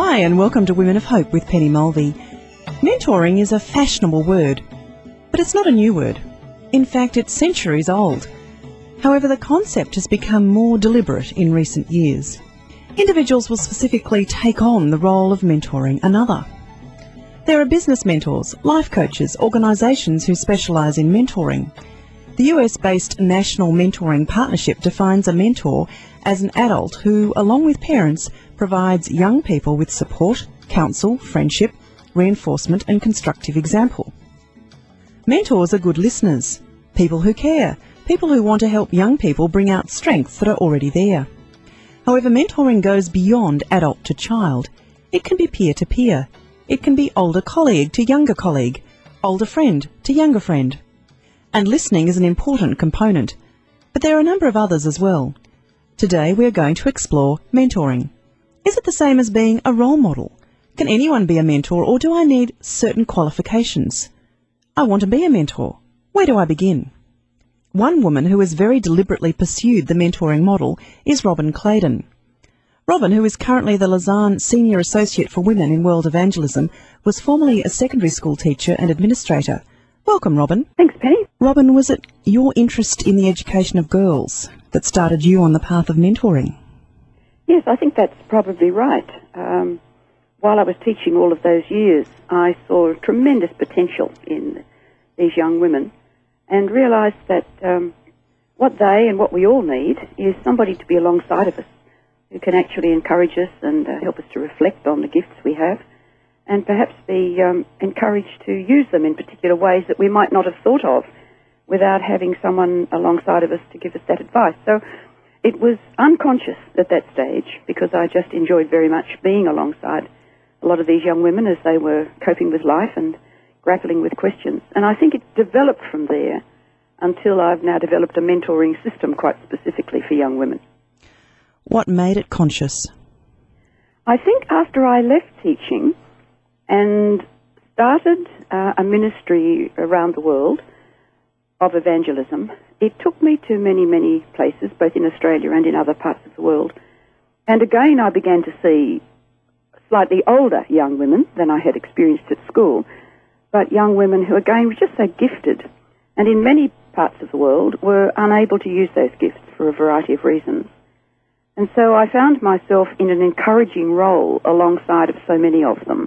Hi and welcome to Women of Hope with Penny Mulvey. Mentoring is a fashionable word, but it's not a new word. In fact, it's centuries old. However, the concept has become more deliberate in recent years. Individuals will specifically take on the role of mentoring another. There are business mentors, life coaches, organisations who specialise in mentoring. The US-based National Mentoring Partnership defines a mentor as an adult who, along with parents, provides young people with support, counsel, friendship, reinforcement and constructive example. Mentors are good listeners, people who care, people who want to help young people bring out strengths that are already there. However, mentoring goes beyond adult to child. It can be peer-to-peer. It can be older colleague to younger colleague, older friend to younger friend. And listening is an important component, but there are a number of others as well. Today we are going to explore mentoring. Is it the same as being a role model? Can anyone be a mentor, or do I need certain qualifications? I want to be a mentor. Where do I begin? One woman who has very deliberately pursued the mentoring model is Robin Claydon. Robin, who is currently the Lausanne Senior Associate for Women in World Evangelism, was formerly a secondary school teacher and administrator. Welcome, Robin. Thanks, Penny. Robin, was it your interest in the education of girls that started you on the path of mentoring? Yes, I think that's probably right. While I was teaching all of those years, I saw tremendous potential in these young women and realised that what they and what we all need is somebody to be alongside of us who can actually encourage us and help us to reflect on the gifts we have and perhaps be encouraged to use them in particular ways that we might not have thought of without having someone alongside of us to give us that advice. So it was unconscious at that stage because I just enjoyed very much being alongside a lot of these young women as they were coping with life and grappling with questions. And I think it developed from there until I've now developed a mentoring system quite specifically for young women. What made it conscious? I think after I left teaching and started a ministry around the world of evangelism, it took me to many, many places, both in Australia and in other parts of the world. And again, I began to see slightly older young women than I had experienced at school, but young women who, again, were just so gifted, and in many parts of the world were unable to use those gifts for a variety of reasons. And so I found myself in an encouraging role alongside of so many of them.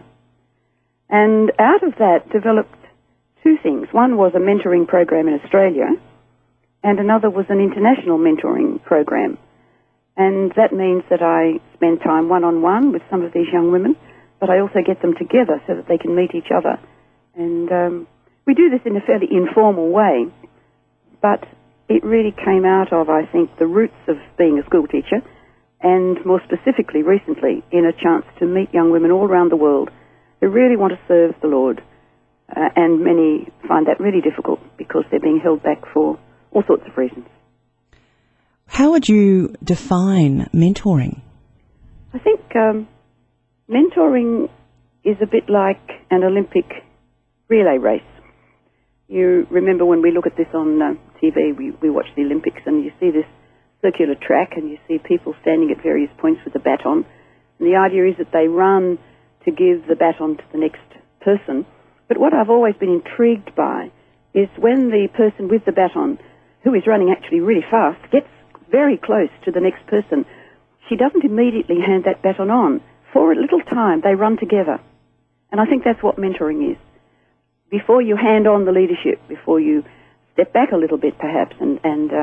And out of that developed two things. One was a mentoring program in Australia, and another was an international mentoring program. And that means that I spend time one-on-one with some of these young women, but I also get them together so that they can meet each other. And we do this in a fairly informal way, but it really came out of, I think, the roots of being a school teacher, and more specifically recently in a chance to meet young women all around the world who really want to serve the Lord. And many find that really difficult because they're being held back for all sorts of reasons. How would you define mentoring? I think mentoring is a bit like an Olympic relay race. You remember when we look at this on TV, we watch the Olympics, and you see this circular track and you see people standing at various points with a baton. And the idea is that they run to give the baton to the next person. But what I've always been intrigued by is when the person with the baton, who is running actually really fast, gets very close to the next person, she doesn't immediately hand that baton on. For a little time, they run together. And I think that's what mentoring is. Before you hand on the leadership, before you step back a little bit perhaps and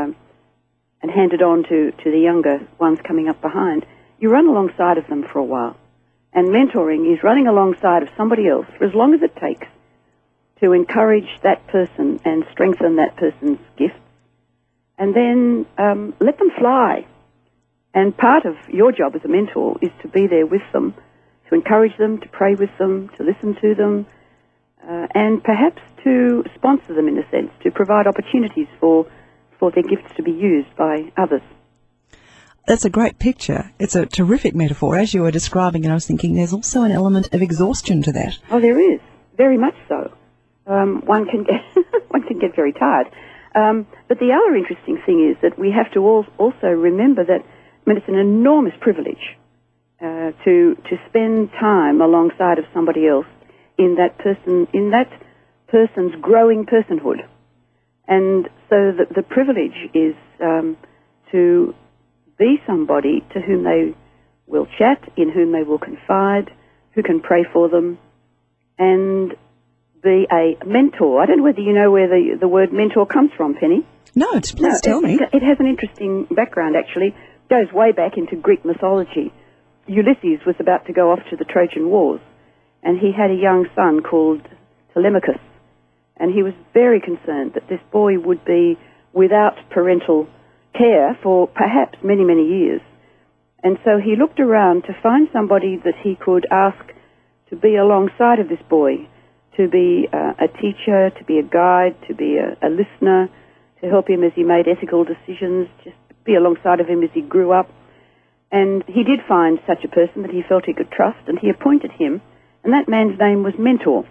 hand it on to the younger ones coming up behind, you run alongside of them for a while. And mentoring is running alongside of somebody else for as long as it takes to encourage that person and strengthen that person's gifts, and then let them fly. And part of your job as a mentor is to be there with them, to encourage them, to pray with them, to listen to them, and perhaps to sponsor them in a sense, to provide opportunities for their gifts to be used by others. That's a great picture. It's a terrific metaphor. As you were describing it, I was thinking there's also an element of exhaustion to that. Oh, there is. Very much so. One can get very tired. But the other interesting thing is that we have to also remember that, I mean, it's an enormous privilege to spend time alongside of somebody else in that person's growing personhood. And so the privilege is to be somebody to whom they will chat, in whom they will confide, who can pray for them, and be a mentor. I don't know whether you know where the word mentor comes from, Penny. No, please tell me. It has an interesting background, actually. It goes way back into Greek mythology. Ulysses was about to go off to the Trojan Wars, and he had a young son called Telemachus, and he was very concerned that this boy would be without parental care for perhaps many, many years. And so he looked around to find somebody that he could ask to be alongside of this boy, to be a teacher, to be a guide, to be a listener, to help him as he made ethical decisions, just be alongside of him as he grew up. And he did find such a person that he felt he could trust, and he appointed him, and that man's name was Mentor.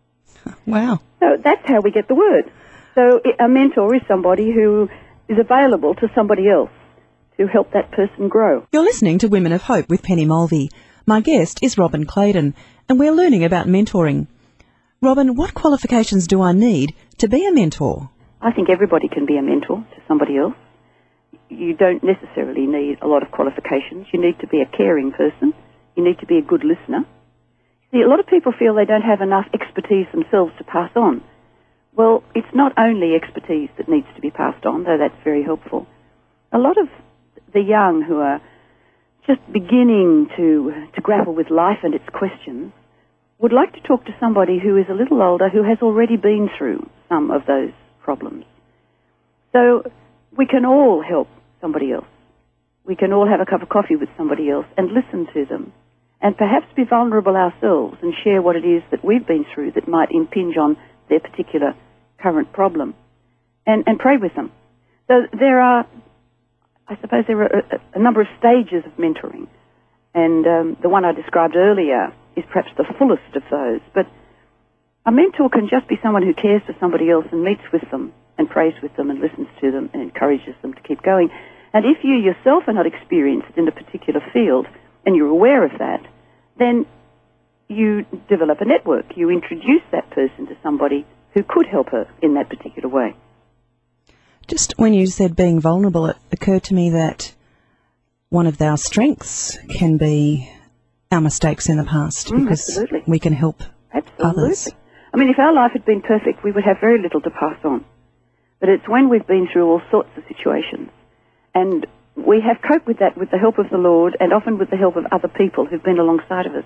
Wow. So that's how we get the word. So a mentor is somebody who is available to somebody else to help that person grow. You're listening to Women of Hope with Penny Mulvey. My guest is Robin Claydon, and we're learning about mentoring. Robin, what qualifications do I need to be a mentor? I think everybody can be a mentor to somebody else. You don't necessarily need a lot of qualifications. You need to be a caring person. You need to be a good listener. See, a lot of people feel they don't have enough expertise themselves to pass on. Well, it's not only expertise that needs to be passed on, though that's very helpful. A lot of the young who are just beginning to grapple with life and its questions would like to talk to somebody who is a little older, who has already been through some of those problems. So we can all help somebody else. We can all have a cup of coffee with somebody else and listen to them, and perhaps be vulnerable ourselves and share what it is that we've been through that might impinge on their particular current problem, and pray with them. So there are a number of stages of mentoring, and the one I described earlier is perhaps the fullest of those. But a mentor can just be someone who cares for somebody else and meets with them and prays with them and listens to them and encourages them to keep going. And if you yourself are not experienced in a particular field and you're aware of that, then you develop a network. You introduce that person to somebody who could help her in that particular way. Just when you said being vulnerable, it occurred to me that one of our strengths can be our mistakes in the past, because absolutely. We can help Absolutely. others. I mean, if our life had been perfect, we would have very little to pass on. But it's when we've been through all sorts of situations, and we have coped with that with the help of the Lord, and often with the help of other people who've been alongside of us.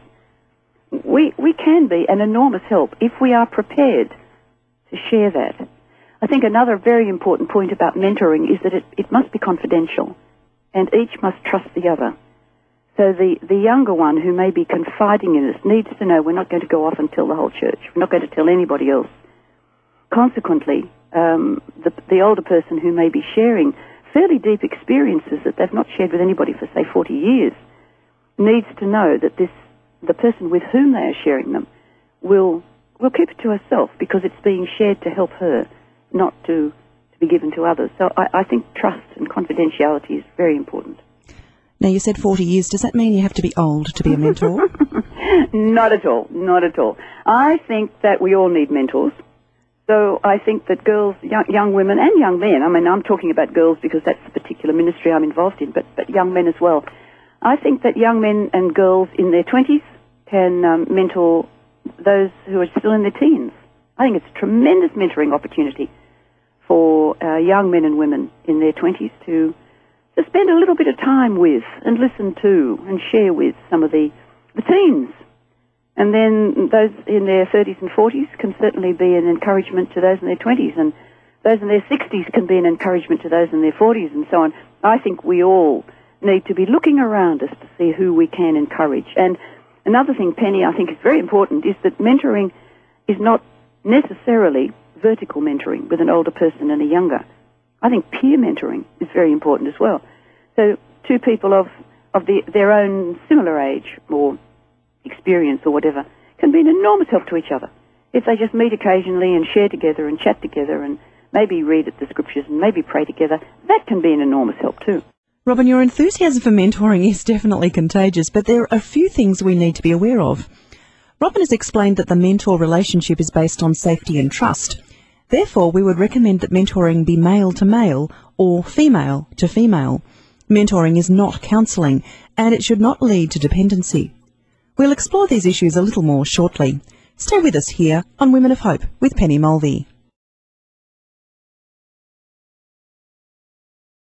We can be an enormous help if we are prepared to share that. I think another very important point about mentoring is that it must be confidential, and each must trust the other. So the younger one who may be confiding in us needs to know we're not going to go off and tell the whole church. We're not going to tell anybody else. Consequently, the older person who may be sharing fairly deep experiences that they've not shared with anybody for, say, 40 years, needs to know that the person with whom they are sharing them will keep it to herself, because it's being shared to help her, not to be given to others. So I think trust and confidentiality is very important. Now, you said 40 years. Does that mean you have to be old to be a mentor? Not at all. Not at all. I think that we all need mentors. So I think that girls, young women and young men, I mean, I'm talking about girls because that's the particular ministry I'm involved in, but young men as well. I think that young men and girls in their 20s can mentor those who are still in their teens. I think it's a tremendous mentoring opportunity for young men and women in their 20s to spend a little bit of time with and listen to and share with some of the teens. And then those in their 30s and 40s can certainly be an encouragement to those in their 20s, and those in their 60s can be an encouragement to those in their 40s, and so on. I think we all need to be looking around us to see who we can encourage. And another thing, Penny, I think is very important, is that mentoring is not necessarily vertical mentoring with an older person and a younger. I think peer mentoring is very important as well. So two people of their own similar age or experience or whatever can be an enormous help to each other. If they just meet occasionally and share together and chat together and maybe read at the scriptures and maybe pray together, that can be an enormous help too. Robin, your enthusiasm for mentoring is definitely contagious, but there are a few things we need to be aware of. Robin has explained that the mentor relationship is based on safety and trust. Therefore, we would recommend that mentoring be male to male or female to female. Mentoring is not counselling, and it should not lead to dependency. We'll explore these issues a little more shortly. Stay with us here on Women of Hope with Penny Mulvey.